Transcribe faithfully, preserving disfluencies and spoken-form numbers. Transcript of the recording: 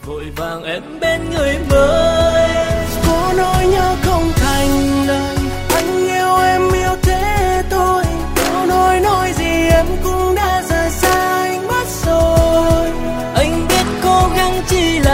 vội vàng em bên người mới. Có nỗi nhớ không thành lời, anh yêu em yêu thế thôi. Có nói nói gì em cũng đã rời xa anh mất rồi. Anh biết cố gắng chỉ là